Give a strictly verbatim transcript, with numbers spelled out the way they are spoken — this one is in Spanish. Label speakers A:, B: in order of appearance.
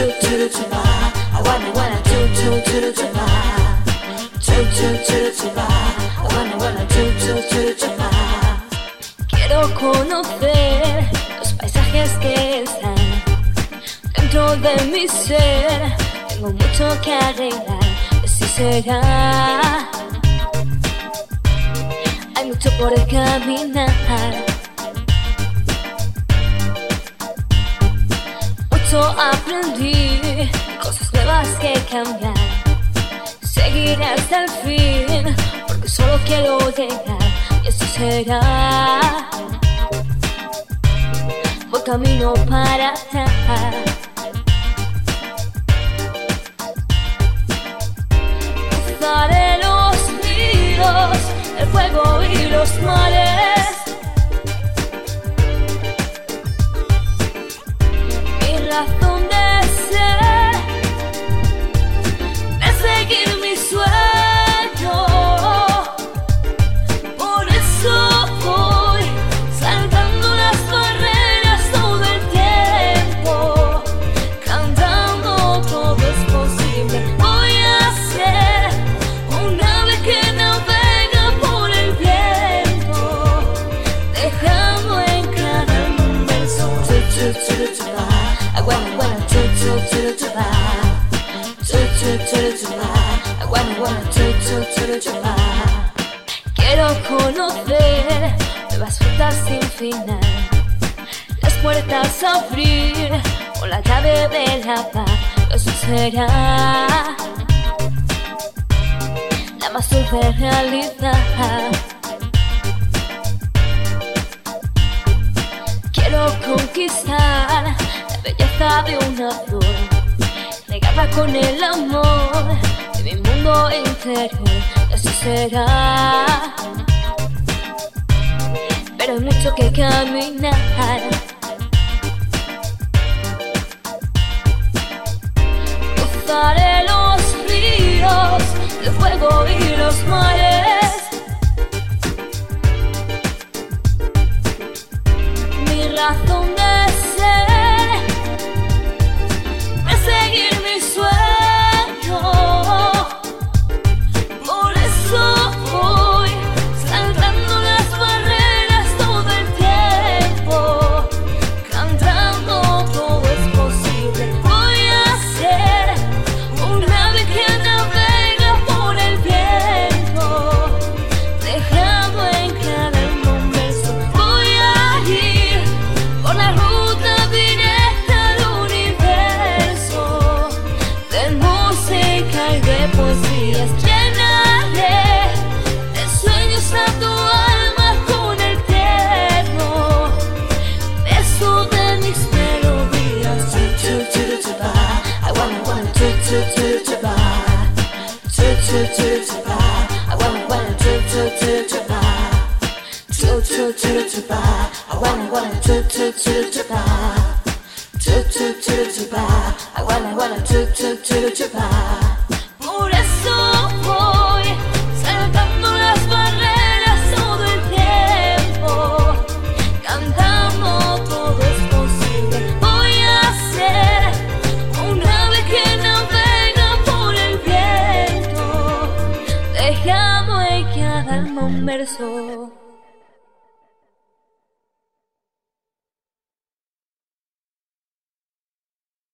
A: to to to to ba. I wanna wanna to to to to to ba. To to to to ba. I wanna wanna to to to to ba. Quiero conocer los paisajes que están dentro de mi ser. Tengo mucho que arreglar, y así será. Hay mucho por caminar, mucho aprendí, cosas nuevas que cambiar. Seguiré hasta el fin, porque solo quiero llegar, y así será. Voy camino para atrás. Cruzaré los ríos, el fuego y los mares. Mi razón de ser es seguir mi sueño. Por eso voy saltando las barreras todo el tiempo, cantando todo es posible. Voy a ser un ave que navega por el viento, dejando en cada mundo el sol. I wanna wanna to to to to ba. To to to to ba. I wanna wanna to to to to ba. Quiero conocer nuevas rutas sin final, las puertas a abrir con la llave de la paz. Eso será la más dulce realidad. Quiero conquistar la belleza de una flor, regarla con el amor de mi mundo interior, y así será. Pero hay mucho que caminar. Cruzaré los ríos, el fuego y los mares. Mi razón de ser es seguir mi sueño. Por eso voy saltando las barreras todo el tiempo, cantando todo es posible. Voy a ser un ave que navega por el viento, dejando en cada mundo el sol. Voy a ir por la ruta directa al universo, de música y de poesías. Llenaré de sueños a tu alma con el tierno beso de mis melodías. Tu, tu, tu, tu, ba. I wanna wanna tu, tu, tu, tu, ba. Tu, tu, tu, tu, ba. I wanna wanna tu, tu, tu, tu, ba. Tu, tu, tu, tu, ba. I wanna wanna tu, tu, tu, tu, ba. Tu, tu, tu, tu, ba. I wanna wanna tu, tu, tu, tu, ba.